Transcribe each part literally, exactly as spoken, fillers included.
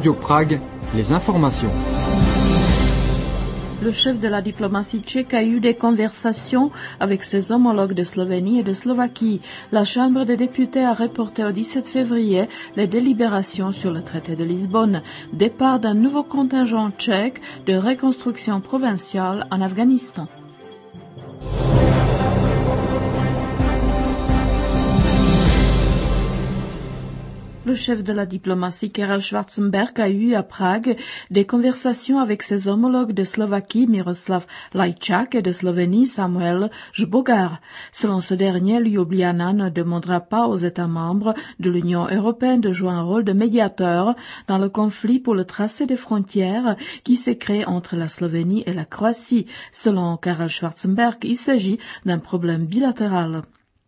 Radio Prague, les informations. Le chef de la diplomatie tchèque a eu des conversations avec ses homologues de Slovénie et de Slovaquie. La Chambre des députés a reporté au dix-sept février les délibérations sur le traité de Lisbonne, départ d'un nouveau contingent tchèque de reconstruction provinciale en Afghanistan. Le chef de la diplomatie, Karel Schwarzenberg, a eu à Prague des conversations avec ses homologues de Slovaquie, Miroslav Lajčák, et de Slovénie, Samuel Žbogar. Selon ce dernier, Ljubljana ne demandera pas aux États membres de l'Union européenne de jouer un rôle de médiateur dans le conflit pour le tracé des frontières qui s'est créé entre la Slovénie et la Croatie. Selon Karel Schwarzenberg, il s'agit d'un problème bilatéral.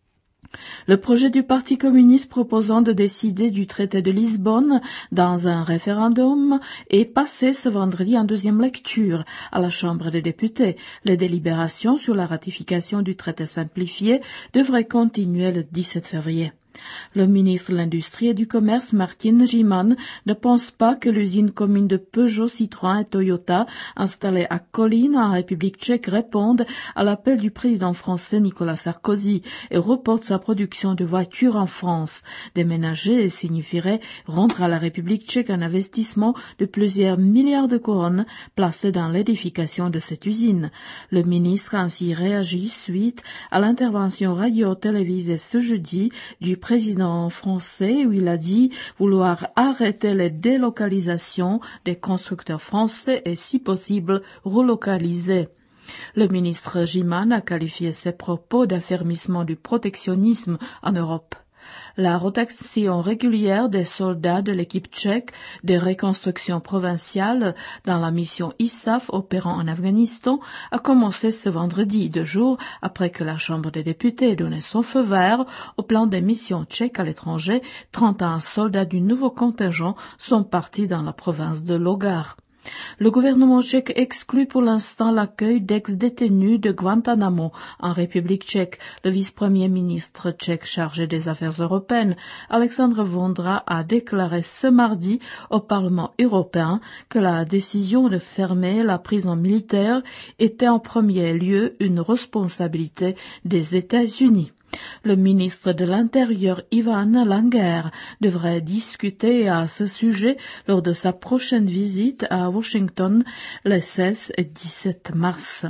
Le projet du Parti communiste proposant de décider du traité de Lisbonne dans un référendum est passé ce vendredi en deuxième lecture à la Chambre des députés. Les délibérations sur la ratification du traité simplifié devraient continuer le dix-sept février. Le ministre de l'Industrie et du Commerce, Martin Žiman, ne pense pas que l'usine commune de Peugeot, Citroën et Toyota, installée à Kolín, en République tchèque, réponde à l'appel du président français Nicolas Sarkozy et reporte sa production de voitures en France. Déménager signifierait rendre à la République tchèque un investissement de plusieurs milliards de couronnes placés dans l'édification de cette usine. Le ministre a ainsi réagi suite à l'intervention radio-télévisée ce jeudi du président français où il a dit vouloir arrêter les délocalisations des constructeurs français et si possible relocaliser. Le ministre Žiman a qualifié ses propos d'affermissement du protectionnisme en Europe. La rotation régulière des soldats de l'équipe tchèque de reconstruction provinciale dans la mission I S A F opérant en Afghanistan a commencé ce vendredi, deux jours après que la Chambre des députés ait donné son feu vert au plan des missions tchèques à l'étranger. trente et un soldats du nouveau contingent sont partis dans la province de Logar. Le gouvernement tchèque exclut pour l'instant l'accueil d'ex-détenus de Guantanamo en République tchèque. Le vice-premier ministre tchèque chargé des affaires européennes, Alexandre Vondra, a déclaré ce mardi au Parlement européen que la décision de fermer la prison militaire était en premier lieu une responsabilité des États-Unis. Le ministre de l'Intérieur, Ivan Langer, devrait discuter à ce sujet lors de sa prochaine visite à Washington les seize et dix-sept mars.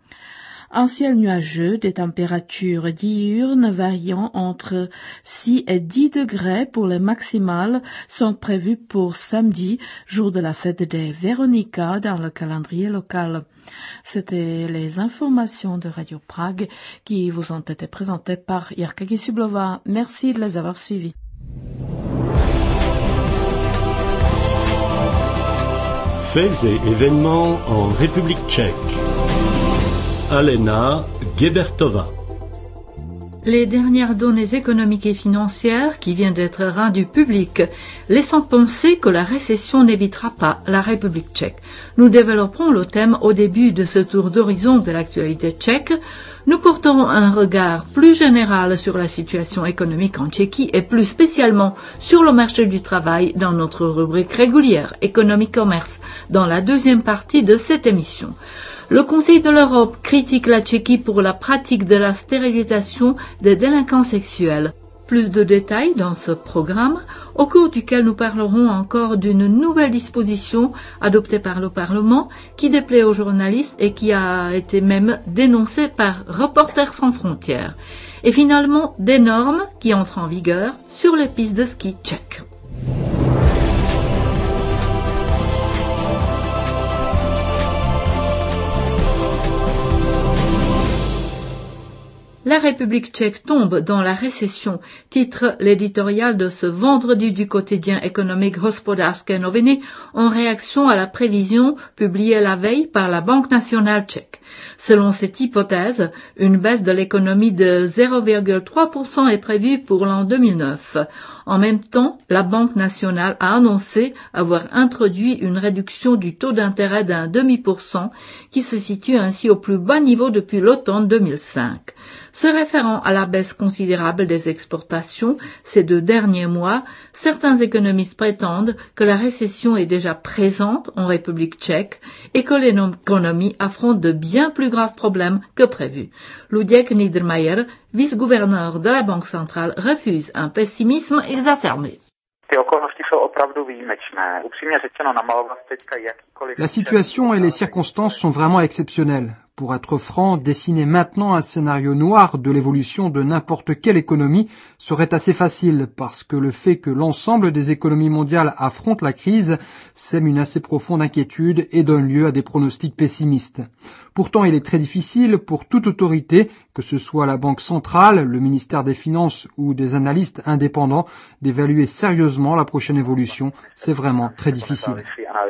Un ciel nuageux, des températures diurnes variant entre six et dix degrés pour les maximales sont prévues pour samedi, jour de la fête des Véronica dans le calendrier local. C'était les informations de Radio Prague qui vous ont été présentées par Jarka Gisublova. Merci de les avoir suivies. Faits et événements en République tchèque. Alena Gebertova. Les dernières données économiques et financières qui viennent d'être rendues publiques laissant penser que la récession n'évitera pas la République tchèque. Nous développerons le thème au début de ce tour d'horizon de l'actualité tchèque. Nous porterons un regard plus général sur la situation économique en Tchéquie et plus spécialement sur le marché du travail dans notre rubrique régulière Économie-Commerce dans la deuxième partie de cette émission. Le Conseil de l'Europe critique la Tchéquie pour la pratique de la stérilisation des délinquants sexuels. Plus de détails dans ce programme, au cours duquel nous parlerons encore d'une nouvelle disposition adoptée par le Parlement qui déplaît aux journalistes et qui a été même dénoncée par Reporters sans frontières. Et finalement, des normes qui entrent en vigueur sur les pistes de ski tchèques. La République tchèque tombe dans la récession, titre l'éditorial de ce vendredi du quotidien économique Hospodářské noviny en réaction à la prévision publiée la veille par la Banque nationale tchèque. Selon cette hypothèse, une baisse de l'économie de zéro virgule trois pour cent est prévue pour l'an deux mille neuf. En même temps, la Banque nationale a annoncé avoir introduit une réduction du taux d'intérêt d'un demi pour cent qui se situe ainsi au plus bas niveau depuis l'automne deux mille cinq. Se référant à la baisse considérable des exportations ces deux derniers mois, certains économistes prétendent que la récession est déjà présente en République tchèque et que l'économie affronte de bien plus graves problèmes que prévu. Luděk Niedermayer, vice-gouverneur de la Banque centrale, refuse un pessimisme exacerbé. La situation et les circonstances sont vraiment exceptionnelles. Pour être franc, dessiner maintenant un scénario noir de l'évolution de n'importe quelle économie serait assez facile, parce que le fait que l'ensemble des économies mondiales affrontent la crise sème une assez profonde inquiétude et donne lieu à des pronostics pessimistes. Pourtant, il est très difficile pour toute autorité, que ce soit la Banque centrale, le ministère des Finances ou des analystes indépendants, d'évaluer sérieusement la prochaine évolution. C'est vraiment très difficile.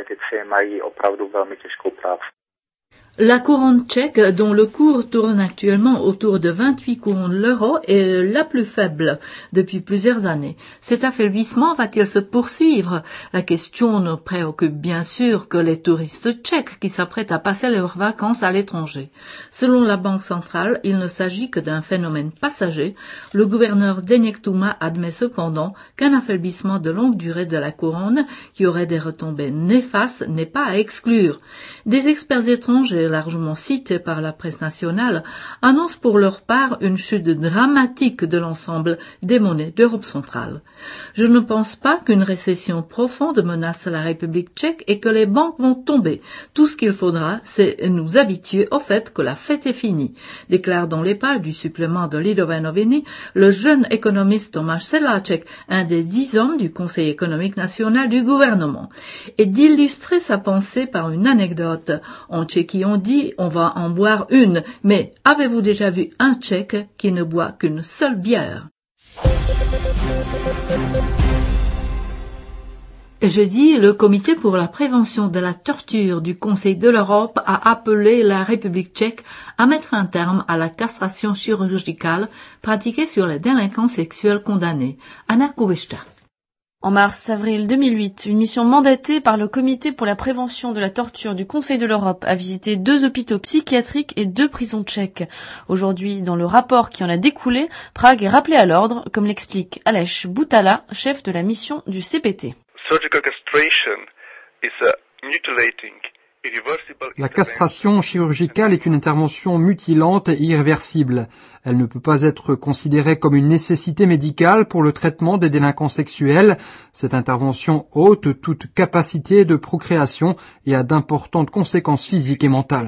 La couronne tchèque, dont le cours tourne actuellement autour de vingt-huit couronnes l'euro, est la plus faible depuis plusieurs années. Cet affaiblissement va-t-il se poursuivre? La question ne préoccupe bien sûr que les touristes tchèques qui s'apprêtent à passer leurs vacances à l'étranger. Selon la Banque centrale, il ne s'agit que d'un phénomène passager. Le gouverneur Zdeněk Tuma admet cependant qu'un affaiblissement de longue durée de la couronne, qui aurait des retombées néfastes, n'est pas à exclure. Des experts étrangers largement cités par la presse nationale, annoncent pour leur part une chute dramatique de l'ensemble des monnaies d'Europe centrale. Je ne pense pas qu'une récession profonde menace la République tchèque et que les banques vont tomber. Tout ce qu'il faudra, c'est nous habituer au fait que la fête est finie, déclare dans les pages du supplément de Lidové noviny le jeune économiste Tomáš Sedláček, un des dix hommes du Conseil économique national du gouvernement, et d'illustrer sa pensée par une anecdote. En Tchéquie, on dit on va en boire une, mais avez-vous déjà vu un Tchèque qui ne boit qu'une seule bière? Jeudi, le Comité pour la prévention de la torture du Conseil de l'Europe a appelé la République tchèque à mettre un terme à la castration chirurgicale pratiquée sur les délinquants sexuels condamnés. Anna Kubešta. En mars-avril deux mille huit, une mission mandatée par le Comité pour la prévention de la torture du Conseil de l'Europe a visité deux hôpitaux psychiatriques et deux prisons tchèques. Aujourd'hui, dans le rapport qui en a découlé, Prague est rappelée à l'ordre, comme l'explique Aleš Butala, chef de la mission du C P T. La castration chirurgicale est une intervention mutilante et irréversible. Elle ne peut pas être considérée comme une nécessité médicale pour le traitement des délinquants sexuels. Cette intervention ôte toute capacité de procréation et a d'importantes conséquences physiques et mentales.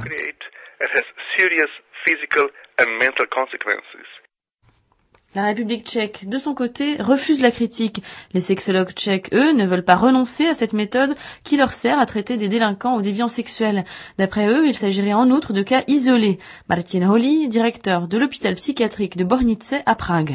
La République tchèque, de son côté, refuse la critique. Les sexologues tchèques, eux, ne veulent pas renoncer à cette méthode qui leur sert à traiter des délinquants ou déviants sexuels. D'après eux, il s'agirait en outre de cas isolés. Martin Holý, directeur de l'hôpital psychiatrique de Bornice à Prague.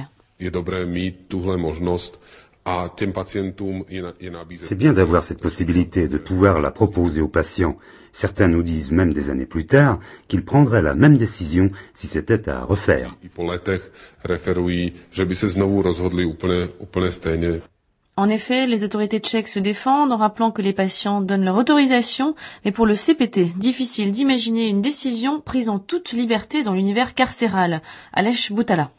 C'est bien d'avoir cette possibilité, de pouvoir la proposer aux patients. Certains nous disent même des années plus tard qu'ils prendraient la même décision si c'était à refaire. En effet, les autorités tchèques se défendent en rappelant que les patients donnent leur autorisation, mais pour le C P T, difficile d'imaginer une décision prise en toute liberté dans l'univers carcéral. Aleš Butala.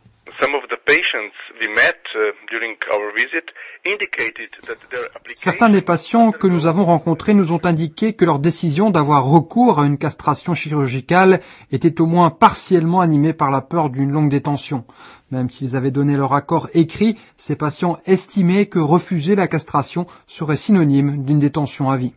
Certains des patients que nous avons rencontrés nous ont indiqué que leur décision d'avoir recours à une castration chirurgicale était au moins partiellement animée par la peur d'une longue détention. Même s'ils avaient donné leur accord écrit, ces patients estimaient que refuser la castration serait synonyme d'une détention à vie.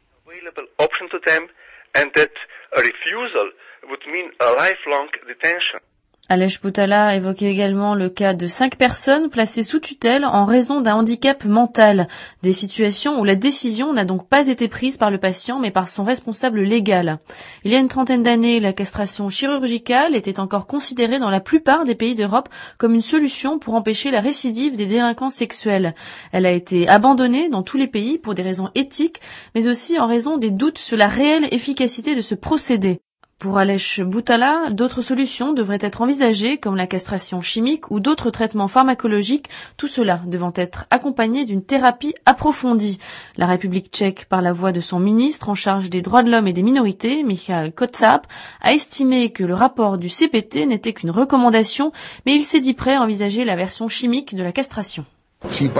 Aleš Butala évoquait également le cas de cinq personnes placées sous tutelle en raison d'un handicap mental. Des situations où la décision n'a donc pas été prise par le patient mais par son responsable légal. Il y a une trentaine d'années, la castration chirurgicale était encore considérée dans la plupart des pays d'Europe comme une solution pour empêcher la récidive des délinquants sexuels. Elle a été abandonnée dans tous les pays pour des raisons éthiques mais aussi en raison des doutes sur la réelle efficacité de ce procédé. Pour Aleš Boutala, d'autres solutions devraient être envisagées comme la castration chimique ou d'autres traitements pharmacologiques, tout cela devant être accompagné d'une thérapie approfondie. La République tchèque, par la voix de son ministre en charge des droits de l'homme et des minorités, Michal Kocáb, a estimé que le rapport du C P T n'était qu'une recommandation, mais il s'est dit prêt à envisager la version chimique de la castration. Si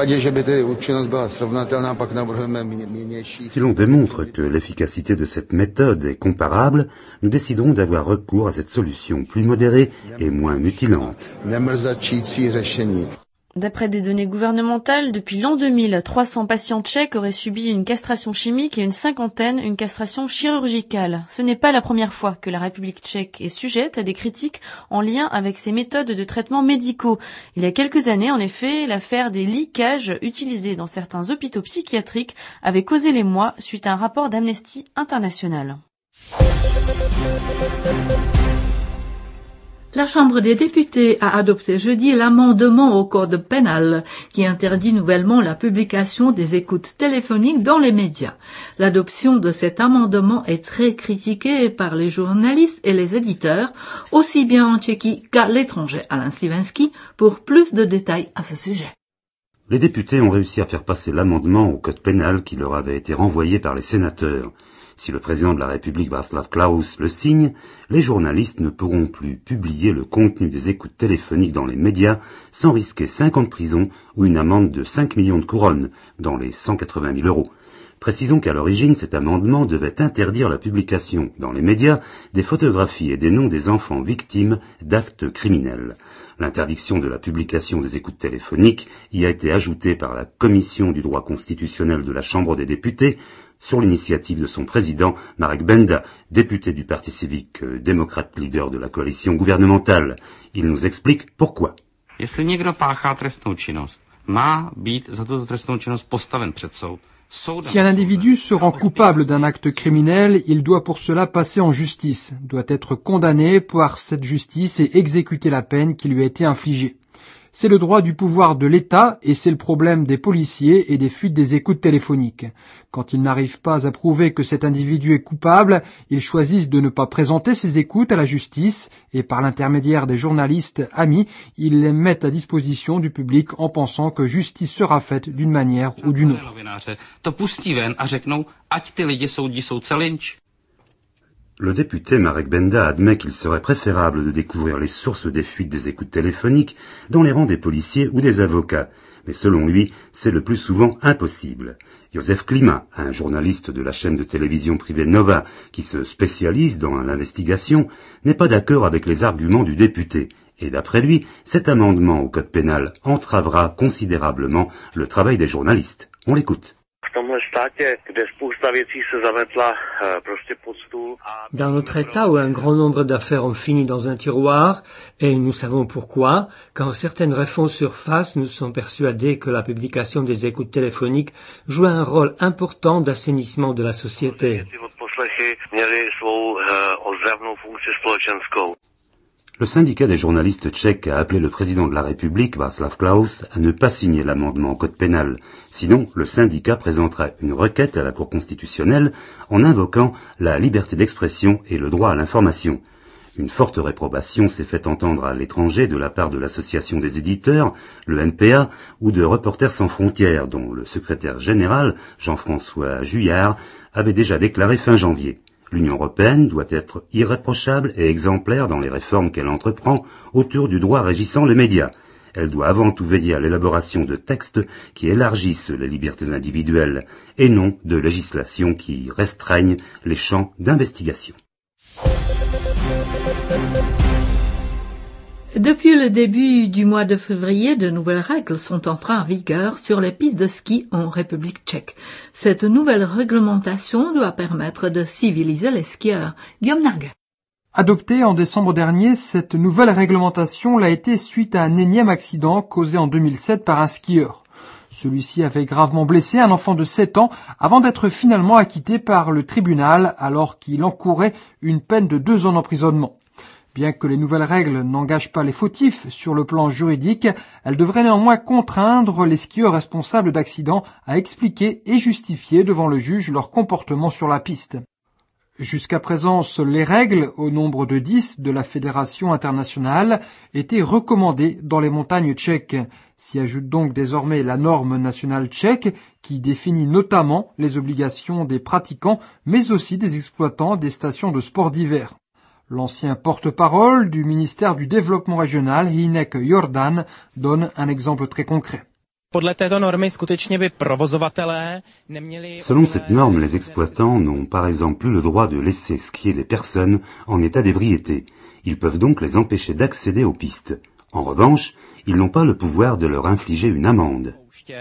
l'on démontre que l'efficacité de cette méthode est comparable, nous déciderons d'avoir recours à cette solution plus modérée et moins mutilante. D'après des données gouvernementales, depuis l'an deux mille, trois cents patients tchèques auraient subi une castration chimique et une cinquantaine une castration chirurgicale. Ce n'est pas la première fois que la République tchèque est sujette à des critiques en lien avec ses méthodes de traitement médicaux. Il y a quelques années, en effet, l'affaire des liquages utilisés dans certains hôpitaux psychiatriques avait causé l'émoi suite à un rapport d'Amnesty International. La Chambre des députés a adopté jeudi l'amendement au Code pénal qui interdit nouvellement la publication des écoutes téléphoniques dans les médias. L'adoption de cet amendement est très critiquée par les journalistes et les éditeurs, aussi bien en Tchéquie qu'à l'étranger. Alain Sivensky pour plus de détails à ce sujet. Les députés ont réussi à faire passer l'amendement au Code pénal qui leur avait été renvoyé par les sénateurs. Si le président de la République, Václav Klaus, le signe, les journalistes ne pourront plus publier le contenu des écoutes téléphoniques dans les médias sans risquer cinq ans de prison ou une amende de cinq millions de couronnes, dans les cent quatre-vingt mille euros. Précisons qu'à l'origine, cet amendement devait interdire la publication dans les médias des photographies et des noms des enfants victimes d'actes criminels. L'interdiction de la publication des écoutes téléphoniques y a été ajoutée par la Commission du droit constitutionnel de la Chambre des députés, sur l'initiative de son président, Marek Benda, député du Parti civique démocrate leader de la coalition gouvernementale. Il nous explique pourquoi. Jestli někdo páchá trestnou činnost, má být za tuto trestnou činnost postaven před soud. Si un individu se rend coupable d'un acte criminel, il doit pour cela passer en justice, doit être condamné par cette justice et exécuter la peine qui lui a été infligée. C'est le droit du pouvoir de l'État et c'est le problème des policiers et des fuites des écoutes téléphoniques. Quand ils n'arrivent pas à prouver que cet individu est coupable, ils choisissent de ne pas présenter ces écoutes à la justice et par l'intermédiaire des journalistes amis, ils les mettent à disposition du public en pensant que justice sera faite d'une manière ou d'une autre. Le député Marek Benda admet qu'il serait préférable de découvrir les sources des fuites des écoutes téléphoniques dans les rangs des policiers ou des avocats, mais selon lui, c'est le plus souvent impossible. Josef Klima, un journaliste de la chaîne de télévision privée Nova qui se spécialise dans l'investigation, n'est pas d'accord avec les arguments du député, et d'après lui, cet amendement au code pénal entravera considérablement le travail des journalistes. On l'écoute. Dans notre État où un grand nombre d'affaires ont fini dans un tiroir, et nous savons pourquoi, quand certaines refont surface, nous sommes persuadés que la publication des écoutes téléphoniques joue un rôle important d'assainissement de la société. Le syndicat des journalistes tchèques a appelé le président de la République, Václav Klaus, à ne pas signer l'amendement au code pénal. Sinon, le syndicat présentera une requête à la Cour constitutionnelle en invoquant la liberté d'expression et le droit à l'information. Une forte réprobation s'est fait entendre à l'étranger de la part de l'Association des éditeurs, le N P A, ou de Reporters sans frontières, dont le secrétaire général, Jean-François Juillard, avait déjà déclaré fin janvier. L'Union européenne doit être irréprochable et exemplaire dans les réformes qu'elle entreprend autour du droit régissant les médias. Elle doit avant tout veiller à l'élaboration de textes qui élargissent les libertés individuelles et non de législation qui restreignent les champs d'investigation. Depuis le début du mois de février, de nouvelles règles sont entrées en vigueur sur les pistes de ski en République tchèque. Cette nouvelle réglementation doit permettre de civiliser les skieurs. Guillaume Narguet. Adoptée en décembre dernier, cette nouvelle réglementation l'a été suite à un énième accident causé en deux mille sept par un skieur. Celui-ci avait gravement blessé un enfant de sept ans avant d'être finalement acquitté par le tribunal alors qu'il encourait une peine de deux ans d'emprisonnement. Bien que les nouvelles règles n'engagent pas les fautifs sur le plan juridique, elles devraient néanmoins contraindre les skieurs responsables d'accidents à expliquer et justifier devant le juge leur comportement sur la piste. Jusqu'à présent, seules les règles, au nombre de dix de la Fédération internationale, étaient recommandées dans les montagnes tchèques. S'y ajoute donc désormais la norme nationale tchèque qui définit notamment les obligations des pratiquants mais aussi des exploitants des stations de sport d'hiver. L'ancien porte-parole du ministère du Développement régional, Hinek Jordan, donne un exemple très concret. Selon cette norme, les exploitants n'ont par exemple plus le droit de laisser skier les personnes en état d'ébriété. Ils peuvent donc les empêcher d'accéder aux pistes. En revanche, ils n'ont pas le pouvoir de leur infliger une amende.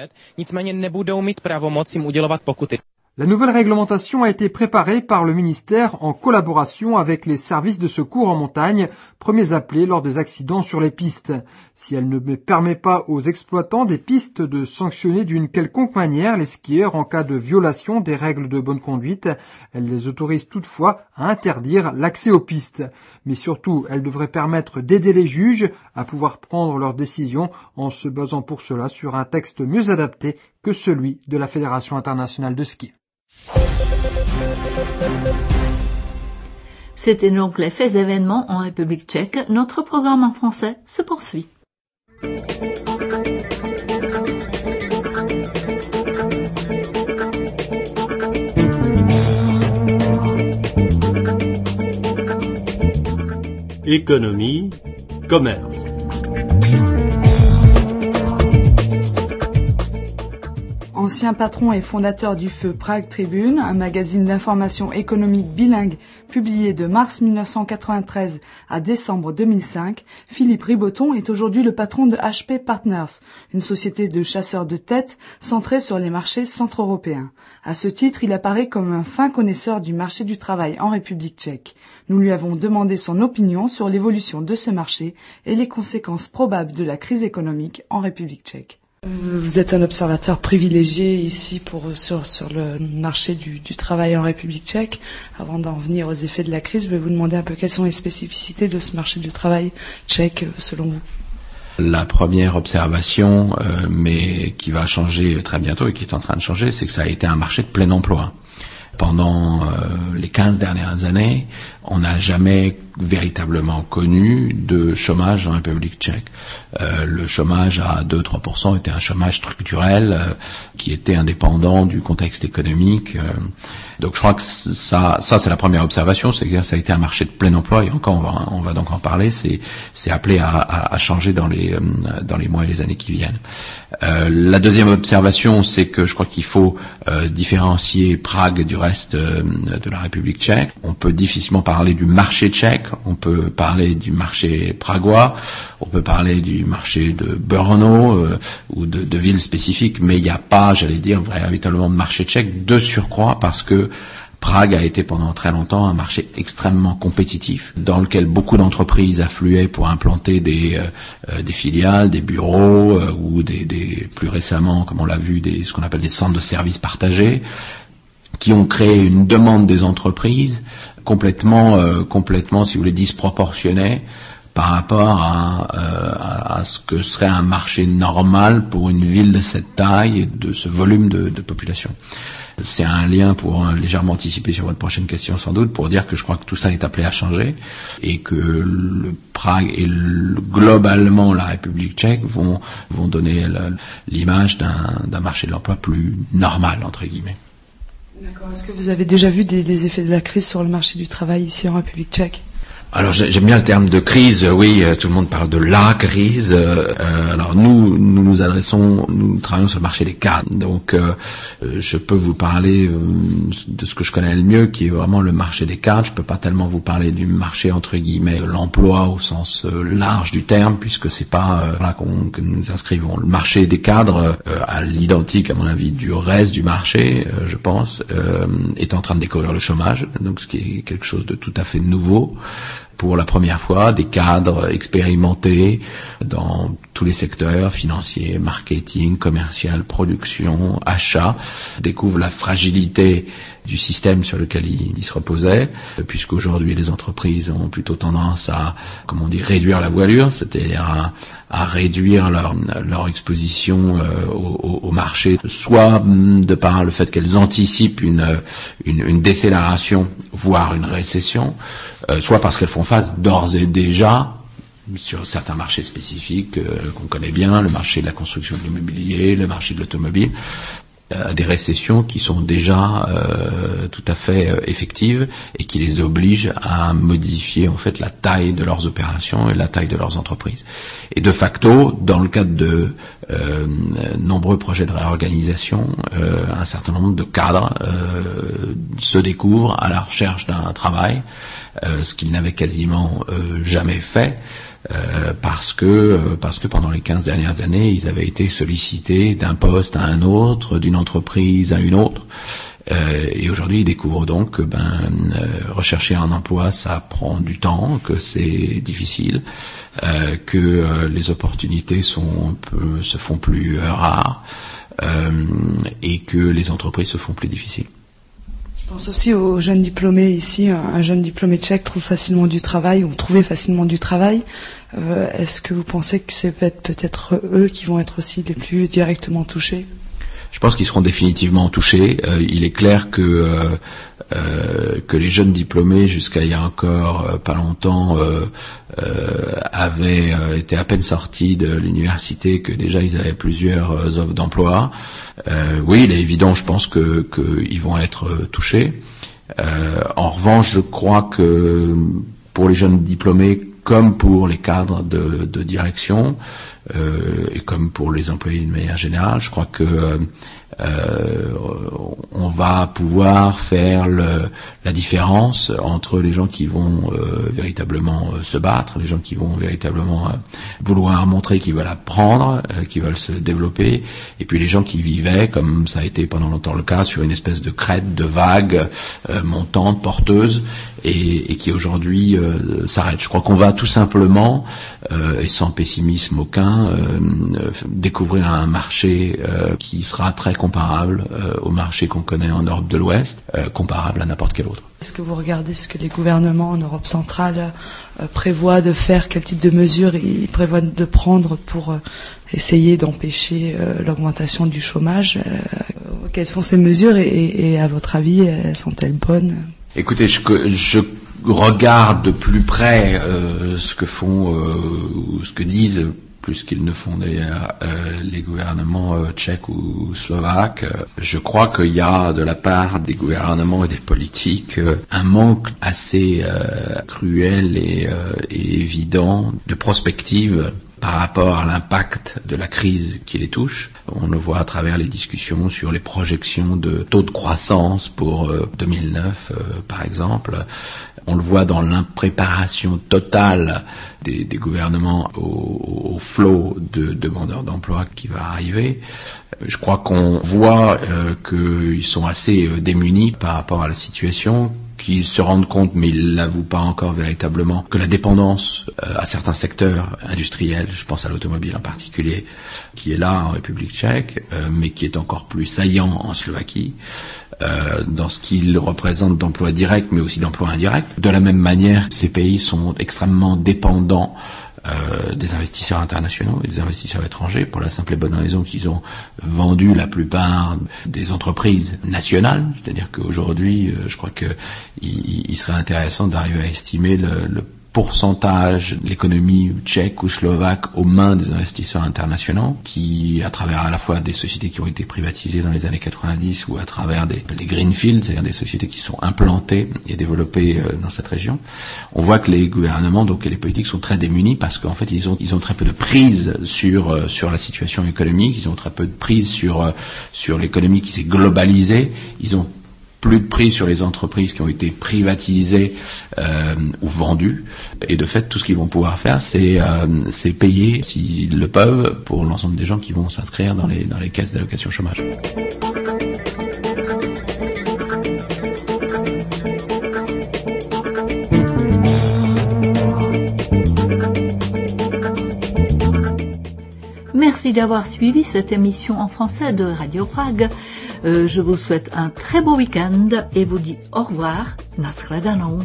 La nouvelle réglementation a été préparée par le ministère en collaboration avec les services de secours en montagne, premiers appelés lors des accidents sur les pistes. Si elle ne permet pas aux exploitants des pistes de sanctionner d'une quelconque manière les skieurs en cas de violation des règles de bonne conduite, elle les autorise toutefois à interdire l'accès aux pistes. Mais surtout, elle devrait permettre d'aider les juges à pouvoir prendre leurs décisions en se basant pour cela sur un texte mieux adapté que celui de la Fédération internationale de ski. C'était donc les faits événements en République tchèque. Notre programme en français se poursuit. Économie, commerce. Ancien patron et fondateur du Feu Prague Tribune, un magazine d'information économique bilingue publié de mars mille neuf cent quatre-vingt-treize à décembre deux mille cinq, Philippe Riboton est aujourd'hui le patron de H P Partners, une société de chasseurs de tête centrée sur les marchés centre-européens. À ce titre, il apparaît comme un fin connaisseur du marché du travail en République tchèque. Nous lui avons demandé son opinion sur l'évolution de ce marché et les conséquences probables de la crise économique en République tchèque. Vous êtes un observateur privilégié ici pour, sur, sur le marché du, du travail en République tchèque. Avant d'en venir aux effets de la crise, je vais vous demander un peu quelles sont les spécificités de ce marché du travail tchèque selon vous. La première observation, euh, mais qui va changer très bientôt et qui est en train de changer, c'est que ça a été un marché de plein emploi. Pendant euh, les quinze dernières années, on n'a jamais véritablement connu de chômage en République tchèque. Euh, le chômage à deux à trois pour cent était un chômage structurel euh, qui était indépendant du contexte économique. Euh, donc je crois que ça, ça c'est la première observation, c'est que ça a été un marché de plein emploi et encore on va, on va donc en parler. C'est, c'est appelé à, à, à changer dans les, euh, dans les mois et les années qui viennent. Euh, la deuxième observation, c'est que je crois qu'il faut euh, différencier Prague du reste euh, de la République tchèque. On peut difficilement parler du marché tchèque, on peut parler du marché pragois, on peut parler du marché de Brno euh, ou de, de villes spécifiques, mais il n'y a pas, j'allais dire, véritablement de marché tchèque de surcroît parce que Prague a été pendant très longtemps un marché extrêmement compétitif dans lequel beaucoup d'entreprises affluaient pour implanter des, euh, des filiales, des bureaux euh, ou des, des plus récemment, comme on l'a vu, des, ce qu'on appelle des centres de services partagés, qui ont créé une demande des entreprises complètement, euh, complètement, si vous voulez, disproportionnée par rapport à, euh, à, à ce que serait un marché normal pour une ville de cette taille et de ce volume de, de population. C'est un lien pour euh, légèrement anticiper sur votre prochaine question sans doute, pour dire que je crois que tout ça est appelé à changer et que le Prague et le, globalement la République tchèque vont, vont donner le, l'image d'un, d'un marché de l'emploi plus normal, entre guillemets. D'accord. Est-ce que vous avez déjà vu des, des effets de la crise sur le marché du travail ici en République tchèque ? Alors j'aime bien le terme de crise, oui, tout le monde parle de la crise. Euh, alors nous, nous nous adressons, nous travaillons sur le marché des cadres. Donc euh, je peux vous parler euh, de ce que je connais le mieux, qui est vraiment le marché des cadres. Je peux pas tellement vous parler du marché entre guillemets de l'emploi au sens euh, large du terme, puisque c'est pas euh, là qu'on, que nous inscrivons. Le marché des cadres, euh, à l'identique à mon avis du reste du marché, euh, je pense, euh, est en train de découvrir le chômage, donc ce qui est quelque chose de tout à fait nouveau. Pour la première fois, des cadres expérimentés dans tous les secteurs financiers, marketing, commercial, production, achat, découvrent la fragilité du système sur lequel il, il se reposait, puisqu'aujourd'hui les entreprises ont plutôt tendance à, comme on dit, réduire la voilure, c'est-à-dire à, à réduire leur, leur exposition euh, au, au marché, soit de par le fait qu'elles anticipent une, une, une décélération, voire une récession, euh, soit parce qu'elles font face d'ores et déjà sur certains marchés spécifiques euh, qu'on connaît bien, le marché de la construction de l'immobilier, le marché de l'automobile, à des récessions qui sont déjà euh, tout à fait euh, effectives et qui les obligent à modifier en fait la taille de leurs opérations et la taille de leurs entreprises. Et de facto, dans le cadre de euh, nombreux projets de réorganisation, euh, un certain nombre de cadres euh, se découvrent à la recherche d'un travail, euh, ce qu'ils n'avaient quasiment euh, jamais fait. Euh, parce que euh, parce que pendant les quinze dernières années, ils avaient été sollicités d'un poste à un autre, d'une entreprise à une autre, euh, et aujourd'hui ils découvrent donc que ben euh, rechercher un emploi ça prend du temps, que c'est difficile, euh, que euh, les opportunités sont un peu, se font plus euh, rares, euh, et que les entreprises se font plus difficiles. Je pense aussi aux jeunes diplômés ici. Un jeune diplômé tchèque trouve facilement du travail ou trouvait facilement du travail. Euh, est-ce que vous pensez que c'est peut-être, peut-être eux qui vont être aussi les plus directement touchés ? Je pense qu'ils seront définitivement touchés. Euh, il est clair que euh, euh, que les jeunes diplômés, jusqu'à il y a encore euh, pas longtemps, euh, euh, avaient euh, été à peine sortis de l'université, que déjà ils avaient plusieurs euh, offres d'emploi. Euh, oui, il est évident, je pense que qu'ils vont être euh, touchés. Euh, en revanche, je crois que pour les jeunes diplômés, comme pour les cadres de, de direction, euh, et comme pour les employés de manière générale, je crois que euh, euh, on va pouvoir faire le, la différence entre les gens qui vont euh, véritablement euh, se battre, les gens qui vont véritablement euh, vouloir montrer qu'ils veulent apprendre, euh, qu'ils veulent se développer, et puis les gens qui vivaient, comme ça a été pendant longtemps le cas, sur une espèce de crête, de vague euh, montante, porteuse, et, et qui aujourd'hui euh, s'arrête. Je crois qu'on va tout simplement, euh, et sans pessimisme aucun, euh, découvrir un marché euh, qui sera très comparable euh, au marché qu'on connaît en Europe de l'Ouest, euh, comparable à n'importe quel autre. Est-ce que vous regardez ce que les gouvernements en Europe centrale euh, prévoient de faire, quel type de mesures ils prévoient de prendre pour euh, essayer d'empêcher euh, l'augmentation du chômage euh, Quelles sont ces mesures et, et à votre avis, sont-elles bonnes ? Écoutez, je, je regarde de plus près euh, ce que font euh, ou ce que disent, plus qu'ils ne font d'ailleurs, euh, les gouvernements euh, tchèques ou slovaques. Je crois qu'il y a de la part des gouvernements et des politiques euh, un manque assez euh, cruel et, euh, et évident de prospective par rapport à l'impact de la crise qui les touche. On le voit à travers les discussions sur les projections de taux de croissance pour euh, deux mille neuf, euh, par exemple. On le voit dans l'impréparation totale des, des gouvernements au, au flot de demandeurs d'emploi qui va arriver. Je crois qu'on voit euh, qu'ils sont assez euh, démunis par rapport à la situation, qu'ils se rendent compte, mais ils l'avouent pas encore véritablement, que la dépendance euh, à certains secteurs industriels, je pense à l'automobile en particulier, qui est là en République tchèque, euh, mais qui est encore plus saillant en Slovaquie, euh, dans ce qu'il représente d'emplois directs, mais aussi d'emplois indirects. De la même manière, ces pays sont extrêmement dépendants Euh, des investisseurs internationaux et des investisseurs étrangers, pour la simple et bonne raison qu'ils ont vendu la plupart des entreprises nationales. C'est-à-dire qu'aujourd'hui, euh, je crois que il, il serait intéressant d'arriver à estimer le, le pourcentage de l'économie tchèque ou slovaque aux mains des investisseurs internationaux, qui, à travers à la fois des sociétés qui ont été privatisées dans les années quatre-vingt-dix ou à travers des, des greenfields, c'est-à-dire des sociétés qui sont implantées et développées euh, dans cette région, on voit que les gouvernements, donc et les politiques, sont très démunis parce qu'en fait ils ont ils ont très peu de prise sur euh, sur la situation économique, ils ont très peu de prise sur euh, sur l'économie qui s'est globalisée, ils ont plus de prix sur les entreprises qui ont été privatisées euh, ou vendues. Et de fait, tout ce qu'ils vont pouvoir faire, c'est, euh, c'est payer, s'ils le peuvent, pour l'ensemble des gens qui vont s'inscrire dans les, dans les caisses d'allocation chômage. Merci d'avoir suivi cette émission en français de Radio Prague. Euh, je vous souhaite un très beau week-end et vous dis au revoir. Nashledanou.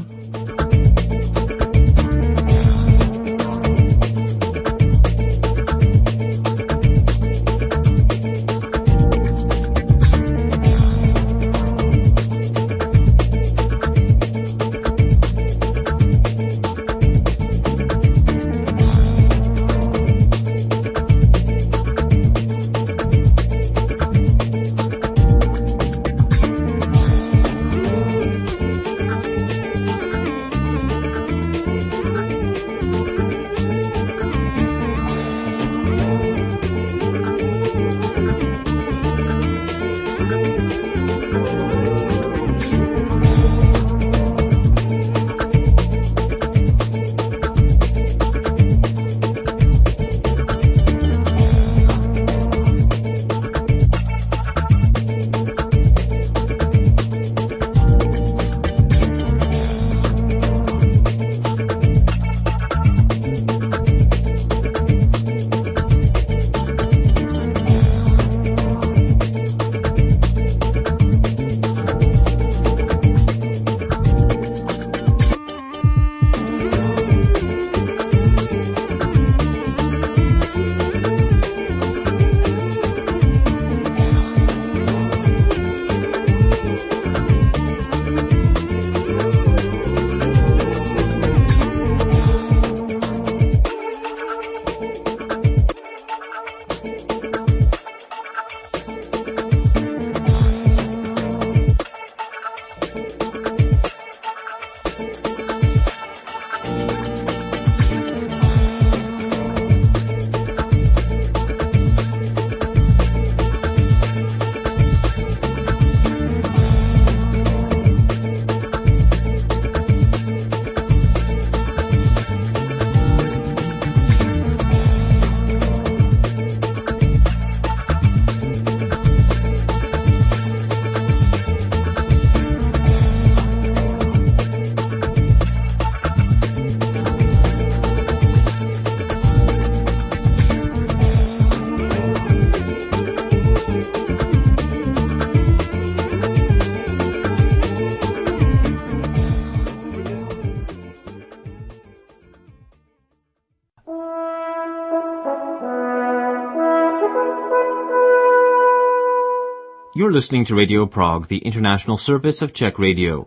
You're listening to Radio Prague, the international service of Czech Radio.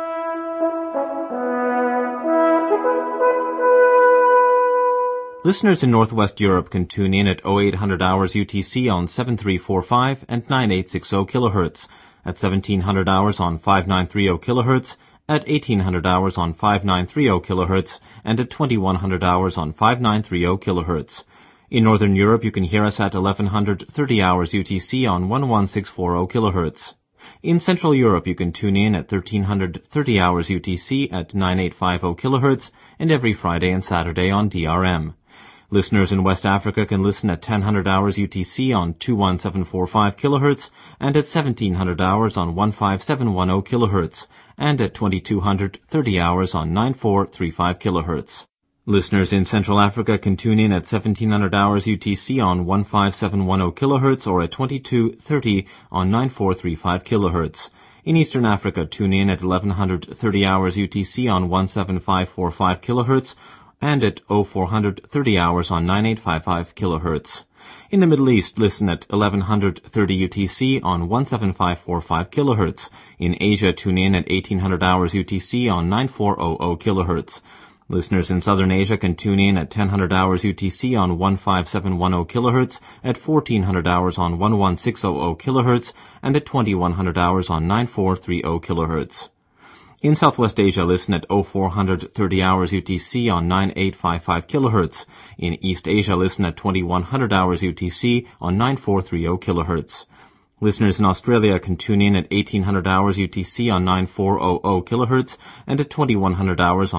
Listeners in Northwest Europe can tune in at oh eight hundred hours U T C on seven three four five and nine eight six zero kilohertz, at seventeen hundred hours on five nine three zero kilohertz, at eighteen hundred hours on five nine three zero kilohertz, and at twenty-one hundred hours on five nine three zero kilohertz. In Northern Europe, you can hear us at eleven thirty hours U T C on eleven six four zero kilohertz. In Central Europe, you can tune in at thirteen thirty hours U T C at nine eight five zero kilohertz, and every Friday and Saturday on D R M. Listeners in West Africa can listen at ten hundred hours U T C on two one seven four five kilohertz, and at seventeen hundred hours on fifteen seven one zero kilohertz, and at twenty-two thirty hours on nine four three five kilohertz. Listeners in Central Africa can tune in at seventeen hundred hours U T C on fifteen seven one zero kilohertz, or at twenty-two thirty on nine four three five kilohertz. In Eastern Africa, tune in at eleven thirty hours U T C on seventeen five four five kilohertz, and at oh four thirty hours on nine eight five five kilohertz. In the Middle East, listen at eleven thirty U T C on seventeen five four five kilohertz. In Asia, tune in at eighteen hundred hours U T C on nine four hundred kilohertz. Listeners in Southern Asia can tune in at ten hundred hours U T C on fifteen seven one zero kilohertz, at fourteen hundred hours on eleven six hundred kilohertz, and at twenty-one hundred hours on nine four three zero kilohertz. In Southwest Asia, listen at oh four thirty hours U T C on nine eight five five kilohertz. In East Asia, listen at twenty-one hundred hours U T C on nine four three zero kilohertz. Listeners in Australia can tune in at eighteen hundred hours U T C on nine four hundred kilohertz, and at twenty-one hundred hours